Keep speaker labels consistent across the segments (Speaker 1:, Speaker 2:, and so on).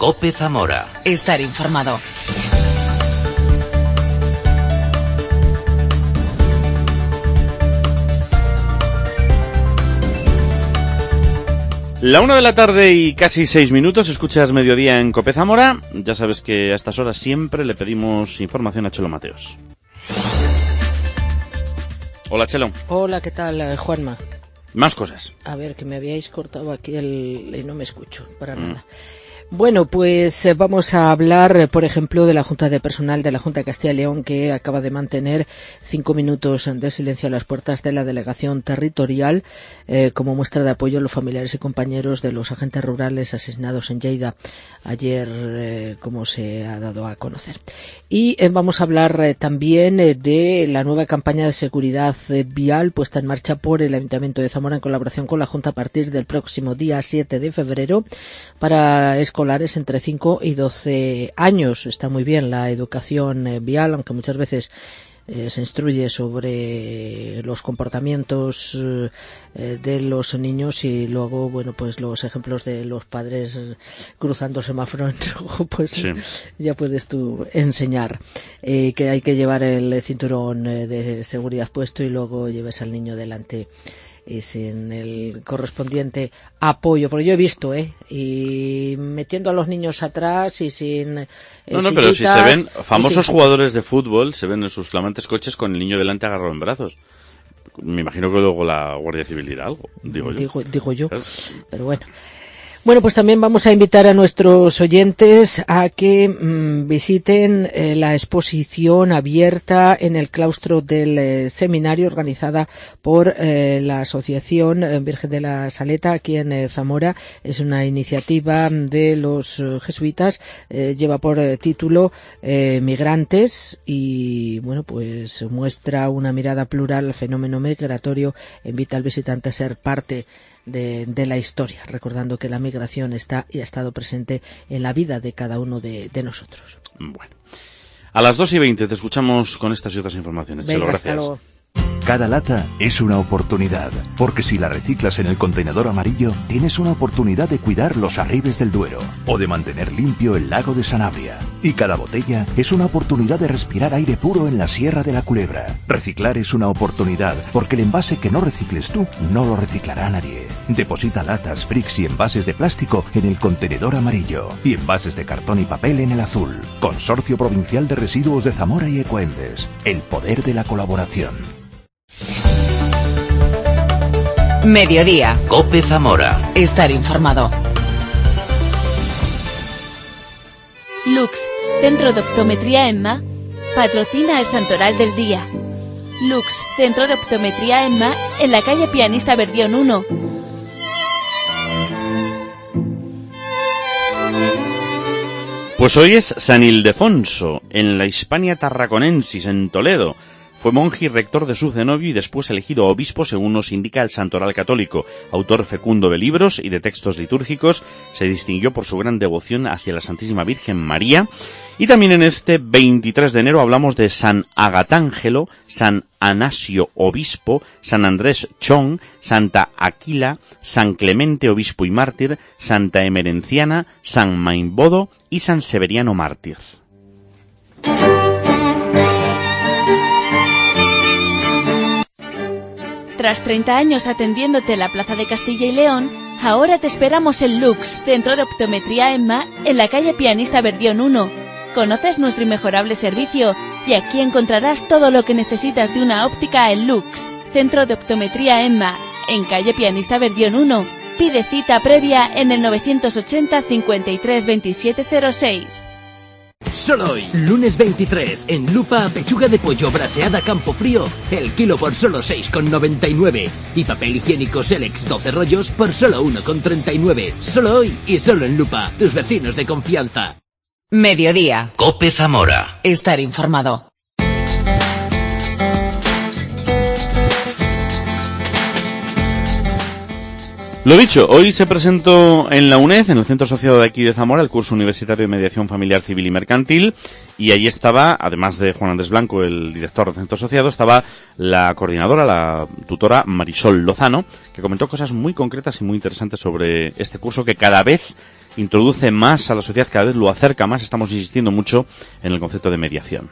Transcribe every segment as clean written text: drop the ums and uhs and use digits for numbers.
Speaker 1: COPE Zamora.
Speaker 2: Estar informado.
Speaker 3: La 1 de la tarde y casi 6 minutos, escuchas Mediodía en COPE Zamora. Ya sabes que a estas horas siempre le pedimos información a Chelo Mateos. Hola, Chelo.
Speaker 4: Hola, ¿qué tal, Juanma?
Speaker 3: Más cosas.
Speaker 4: A ver, que me habíais cortado aquí y no me escucho para nada. Bueno, pues vamos a hablar, por ejemplo, de la Junta de Personal de la Junta de Castilla y León, que acaba de mantener 5 minutos de silencio a las puertas de la delegación territorial como muestra de apoyo a los familiares y compañeros de los agentes rurales asesinados en Lleida ayer, como se ha dado a conocer. Y vamos a hablar también de la nueva campaña de seguridad vial puesta en marcha por el Ayuntamiento de Zamora en colaboración con la Junta a partir del próximo día 7 de febrero para escolares entre 5 y 12 años. Está muy bien la educación vial, aunque muchas veces se instruye sobre los comportamientos de los niños y luego, bueno, pues los ejemplos de los padres cruzando semáforo en rojo, pues sí, ya puedes tú enseñar que hay que llevar el cinturón de seguridad puesto y luego lleves al niño delante y sin el correspondiente apoyo, porque yo he visto, y metiendo a los niños atrás y sin
Speaker 3: no, pero si se ven famosos jugadores de fútbol, se ven en sus flamantes coches con el niño delante agarrado en brazos. Me imagino que luego la Guardia Civil dirá algo,
Speaker 4: digo yo, claro. Pero bueno. Bueno, pues también vamos a invitar a nuestros oyentes a que visiten la exposición abierta en el claustro del seminario organizada por la Asociación Virgen de la Saleta aquí en Zamora. Es una iniciativa de los jesuitas, lleva por título Migrantes y, bueno, pues muestra una mirada plural al fenómeno migratorio, invita al visitante a ser parte de la historia, recordando que la migración está y ha estado presente en la vida de cada uno de nosotros.
Speaker 3: Bueno, a las 2:20 te escuchamos con estas y otras informaciones.
Speaker 4: Venga,
Speaker 3: Chelo, gracias.
Speaker 4: hasta luego.
Speaker 5: Cada lata es una oportunidad, porque si la reciclas en el contenedor amarillo, tienes una oportunidad de cuidar los arribes del Duero o de mantener limpio el lago de Sanabria. Y cada botella es una oportunidad de respirar aire puro en la Sierra de la Culebra. Reciclar es una oportunidad, porque el envase que no recicles tú, no lo reciclará nadie. Deposita latas, bricks y envases de plástico en el contenedor amarillo y envases de cartón y papel en el azul. Consorcio Provincial de Residuos de Zamora y Ecoembes. El poder de la colaboración.
Speaker 2: Mediodía.
Speaker 1: COPE Zamora.
Speaker 2: Estar informado.
Speaker 6: Lux, Centro de Optometría EMMA, patrocina el Santoral del Día. Lux, Centro de Optometría EMMA, en la calle Pianista Verdión 1.
Speaker 3: Pues hoy es San Ildefonso, en la Hispania Tarraconensis, en Toledo. Fue monje y rector de su cenobio y después elegido obispo, según nos indica el Santoral Católico. Autor fecundo de libros y de textos litúrgicos, se distinguió por su gran devoción hacia la Santísima Virgen María. Y también en este 23 de enero hablamos de San Agatángelo, San Anasio Obispo, San Andrés Chong, Santa Aquila, San Clemente Obispo y Mártir, Santa Emerenciana, San Maimbodo y San Severiano Mártir.
Speaker 6: Tras 30 años atendiéndote en la Plaza de Castilla y León, ahora te esperamos en Lux, Centro de Optometría EMMA, en la calle Pianista Verdión 1. Conoces nuestro inmejorable servicio y aquí encontrarás todo lo que necesitas de una óptica en Lux, Centro de Optometría EMMA, en calle Pianista Verdión 1. Pide cita previa en el 980 53 27 06.
Speaker 7: Solo hoy, lunes 23, en Lupa, pechuga de pollo braseada Campofrío, el kilo por solo 6,99. Y papel higiénico Selex 12 rollos por solo 1,39. Solo hoy y solo en Lupa, tus vecinos de confianza.
Speaker 2: Mediodía.
Speaker 1: COPE Zamora.
Speaker 2: Estar informado.
Speaker 3: Lo dicho, hoy se presentó en la UNED, en el Centro Asociado de aquí de Zamora, el curso universitario de mediación familiar, civil y mercantil, y allí estaba, además de Juan Andrés Blanco, el director del Centro Asociado, estaba la coordinadora, la tutora Marisol Lozano, que comentó cosas muy concretas y muy interesantes sobre este curso que cada vez introduce más a la sociedad, cada vez lo acerca más. Estamos insistiendo mucho en el concepto de mediación.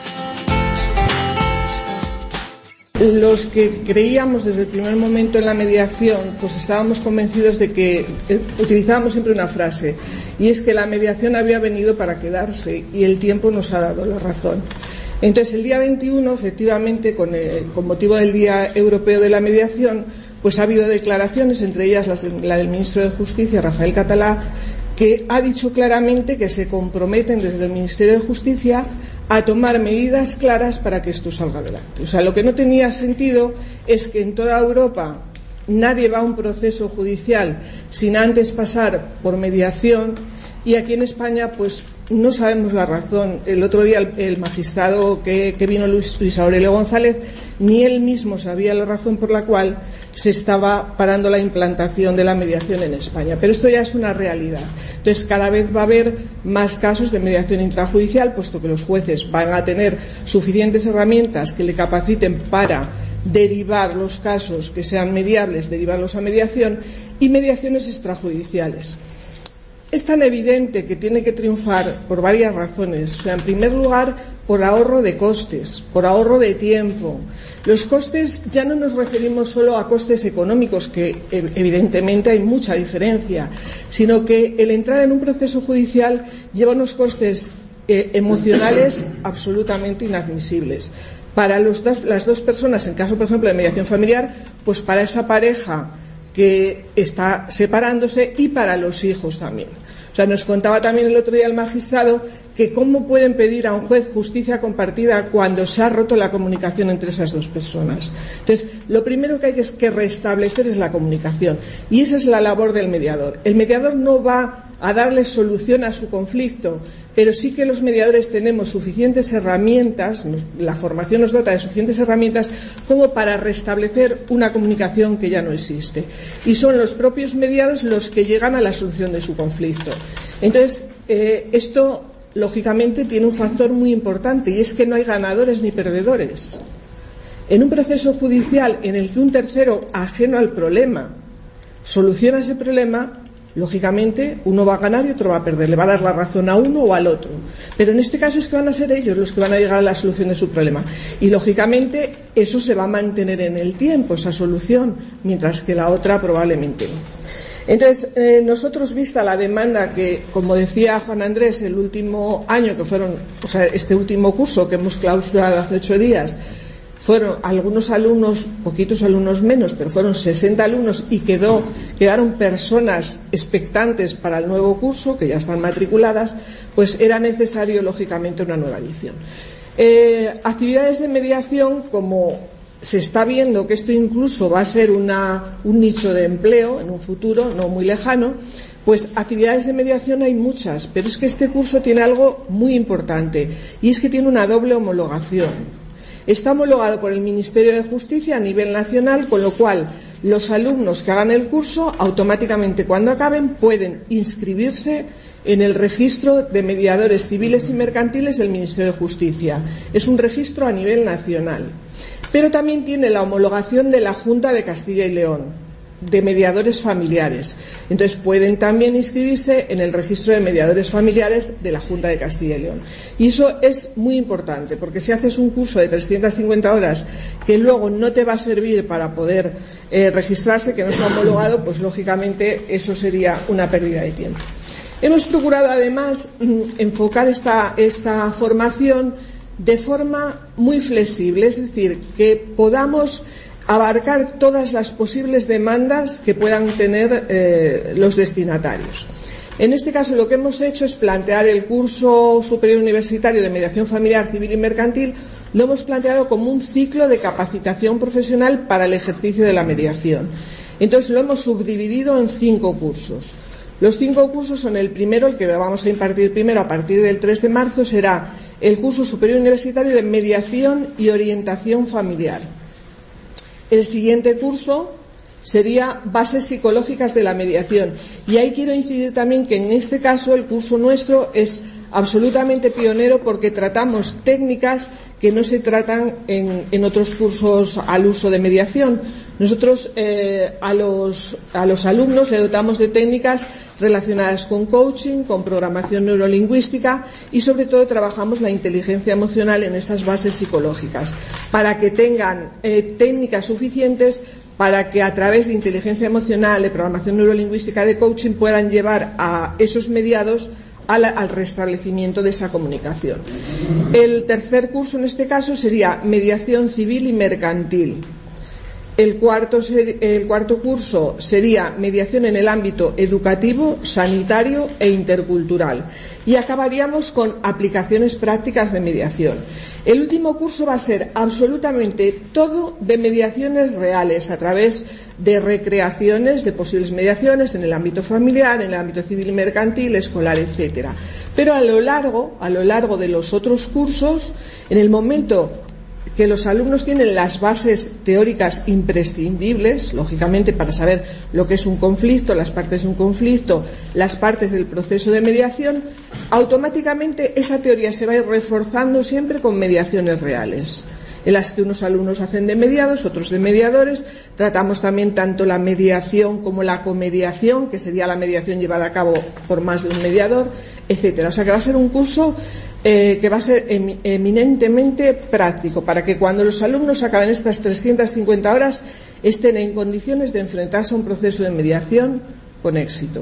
Speaker 8: Los que creíamos desde el primer momento en la mediación, pues estábamos convencidos de que utilizábamos siempre una frase, y es que la mediación había venido para quedarse y el tiempo nos ha dado la razón. Entonces, el día 21, efectivamente, con motivo del Día Europeo de la Mediación, pues ha habido declaraciones, entre ellas la del ministro de Justicia, Rafael Catalá, que ha dicho claramente que se comprometen desde el Ministerio de Justicia a tomar medidas claras para que esto salga adelante. O sea, lo que no tenía sentido es que en toda Europa nadie va a un proceso judicial sin antes pasar por mediación, y aquí en España pues no sabemos la razón. El otro día el magistrado que vino, Luis Aurelio González, ni él mismo sabía la razón por la cual se estaba parando la implantación de la mediación en España. Pero esto ya es una realidad. Entonces, cada vez va a haber más casos de mediación intrajudicial, puesto que los jueces van a tener suficientes herramientas que le capaciten para derivar los casos que sean mediables, derivarlos a mediación, y mediaciones extrajudiciales. Es tan evidente que tiene que triunfar por varias razones. O sea, en primer lugar, por ahorro de costes, por ahorro de tiempo. Los costes, ya no nos referimos solo a costes económicos, que evidentemente hay mucha diferencia, sino que el entrar en un proceso judicial lleva unos costes emocionales absolutamente inadmisibles. Para las dos personas, en caso, por ejemplo, de mediación familiar, pues para esa pareja que está separándose, y para los hijos también. O sea, nos contaba también el otro día el magistrado que cómo pueden pedir a un juez justicia compartida cuando se ha roto la comunicación entre esas dos personas. Entonces, lo primero que hay que restablecer es la comunicación, y esa es la labor del mediador. El mediador no va a darle solución a su conflicto, pero sí que los mediadores tenemos suficientes herramientas, la formación nos dota de suficientes herramientas como para restablecer una comunicación que ya no existe. Y son los propios mediados los que llegan a la solución de su conflicto. Entonces, esto, lógicamente, tiene un factor muy importante, y es que no hay ganadores ni perdedores. En un proceso judicial en el que un tercero ajeno al problema soluciona ese problema, lógicamente uno va a ganar y otro va a perder, le va a dar la razón a uno o al otro, pero en este caso es que van a ser ellos los que van a llegar a la solución de su problema, y lógicamente eso se va a mantener en el tiempo, esa solución, mientras que la otra probablemente no. Entonces, nosotros, vista la demanda que, como decía Juan Andrés, el último año que fueron, o sea, este último curso que hemos clausurado hace 8 días, fueron algunos alumnos, poquitos alumnos menos, pero fueron 60 alumnos, y quedaron personas expectantes para el nuevo curso, que ya están matriculadas, pues era necesario, lógicamente, una nueva edición. Actividades de mediación, como se está viendo que esto incluso va a ser un nicho de empleo en un futuro no muy lejano, pues actividades de mediación hay muchas, pero es que este curso tiene algo muy importante, y es que tiene una doble homologación. Está homologado por el Ministerio de Justicia a nivel nacional, con lo cual los alumnos que hagan el curso, automáticamente cuando acaben, pueden inscribirse en el registro de mediadores civiles y mercantiles del Ministerio de Justicia. Es un registro a nivel nacional. Pero también tiene la homologación de la Junta de Castilla y León, de mediadores familiares. Entonces pueden también inscribirse en el registro de mediadores familiares de la Junta de Castilla y León. Y eso es muy importante, porque si haces un curso de 350 horas que luego no te va a servir para poder registrarse, que no está homologado, pues lógicamente eso sería una pérdida de tiempo. Hemos procurado además enfocar esta formación de forma muy flexible, es decir, que podamos abarcar todas las posibles demandas que puedan tener los destinatarios. En este caso, lo que hemos hecho es plantear el curso superior universitario de mediación familiar, civil y mercantil, lo hemos planteado como un ciclo de capacitación profesional para el ejercicio de la mediación. Entonces, lo hemos subdividido en 5 cursos. Los 5 cursos son: el primero, el que vamos a impartir primero a partir del 3 de marzo, será el curso superior universitario de mediación y orientación familiar. El siguiente curso sería bases psicológicas de la mediación. Y ahí quiero incidir también que en este caso el curso nuestro es absolutamente pionero, porque tratamos técnicas que no se tratan en otros cursos al uso de mediación. Nosotros a los alumnos le dotamos de técnicas relacionadas con coaching, con programación neurolingüística y sobre todo trabajamos la inteligencia emocional en esas bases psicológicas para que tengan técnicas suficientes para que a través de inteligencia emocional, de programación neurolingüística, de coaching puedan llevar a esos mediados al restablecimiento de esa comunicación. El tercer curso en este caso sería mediación civil y mercantil. El cuarto curso sería mediación en el ámbito educativo, sanitario e intercultural. Y acabaríamos con aplicaciones prácticas de mediación. El último curso va a ser absolutamente todo de mediaciones reales a través de recreaciones de posibles mediaciones en el ámbito familiar, en el ámbito civil y mercantil, escolar, etcétera. Pero a lo largo de los otros cursos, en el momento que los alumnos tienen las bases teóricas imprescindibles, lógicamente, para saber lo que es un conflicto, las partes de un conflicto, las partes del proceso de mediación, automáticamente esa teoría se va a ir reforzando siempre con mediaciones reales, en las que unos alumnos hacen de mediados, otros de mediadores. Tratamos también tanto la mediación como la comediación, que sería la mediación llevada a cabo por más de un mediador, etcétera. O sea que va a ser un curso que va a ser eminentemente práctico, para que cuando los alumnos acaben estas 350 horas estén en condiciones de enfrentarse a un proceso de mediación con éxito.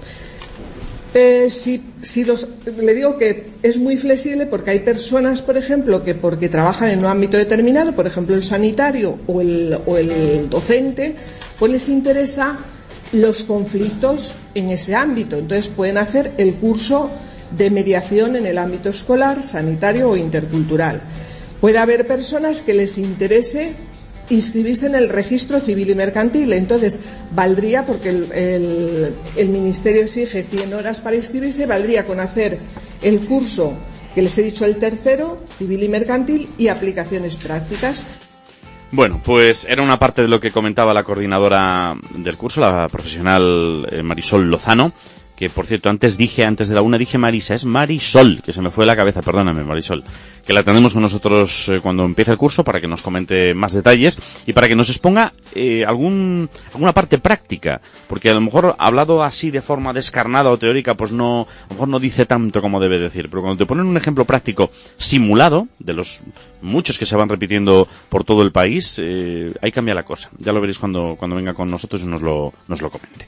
Speaker 8: Le digo que es muy flexible porque hay personas, por ejemplo, que porque trabajan en un ámbito determinado, por ejemplo el sanitario o el docente, pues les interesa los conflictos en ese ámbito. Entonces pueden hacer el curso de mediación en el ámbito escolar, sanitario o intercultural. Puede haber personas que les interese inscribirse en el registro civil y mercantil, entonces valdría, porque el Ministerio exige 100 horas para inscribirse, valdría con hacer el curso que les he dicho, el tercero, civil y mercantil, y aplicaciones prácticas.
Speaker 3: Bueno, pues era una parte de lo que comentaba la coordinadora del curso, la profesional Marisol Lozano, que por cierto antes de la una dije Marisa, es Marisol, que se me fue de la cabeza, perdóname Marisol, que la tenemos con nosotros cuando empiece el curso para que nos comente más detalles y para que nos exponga alguna parte práctica, porque a lo mejor hablado así de forma descarnada o teórica, pues no, a lo mejor no dice tanto como debe decir, pero cuando te ponen un ejemplo práctico simulado, de los muchos que se van repitiendo por todo el país, ahí cambia la cosa. Ya lo veréis cuando venga con nosotros y nos lo comente.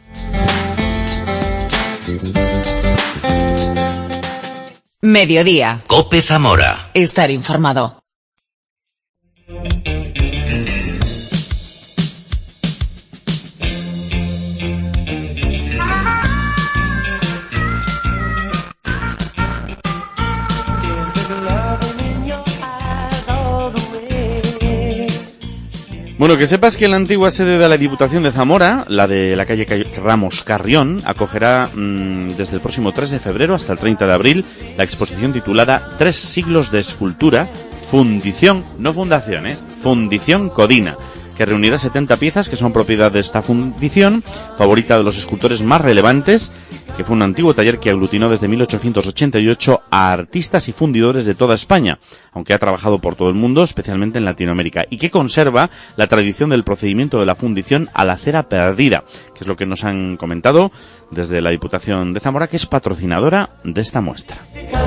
Speaker 2: Mediodía.
Speaker 1: COPE Zamora.
Speaker 2: Estar informado.
Speaker 3: Bueno, que sepas que la antigua sede de la Diputación de Zamora, la de la calle Ramos Carrión, acogerá desde el próximo 3 de febrero hasta el 30 de abril la exposición titulada 3 siglos de escultura, fundición, no fundación, fundición Codina, que reunirá 70 piezas que son propiedad de esta fundición, favorita de los escultores más relevantes, que fue un antiguo taller que aglutinó desde 1888 a artistas y fundidores de toda España, aunque ha trabajado por todo el mundo, especialmente en Latinoamérica, y que conserva la tradición del procedimiento de la fundición a la cera perdida, que es lo que nos han comentado desde la Diputación de Zamora, que es patrocinadora de esta muestra.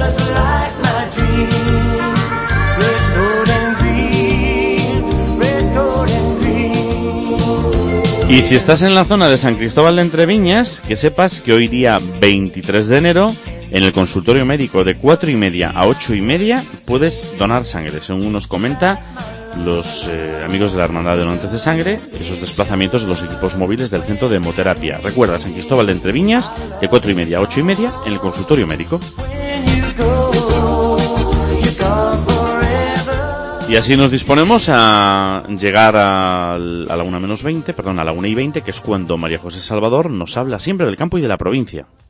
Speaker 3: Y si estás en la zona de San Cristóbal de Entreviñas, que sepas que hoy día 23 de enero, en el consultorio médico de 4:30 a 8:30, puedes donar sangre. Según nos comenta los amigos de la Hermandad de Donantes de Sangre, esos desplazamientos de los equipos móviles del centro de hemoterapia. Recuerda, San Cristóbal de Entreviñas, de 4:30 a 8:30, en el consultorio médico. Y así nos disponemos a llegar a la 1:20, a la 1:20, que es cuando María José Salvador nos habla siempre del campo y de la provincia.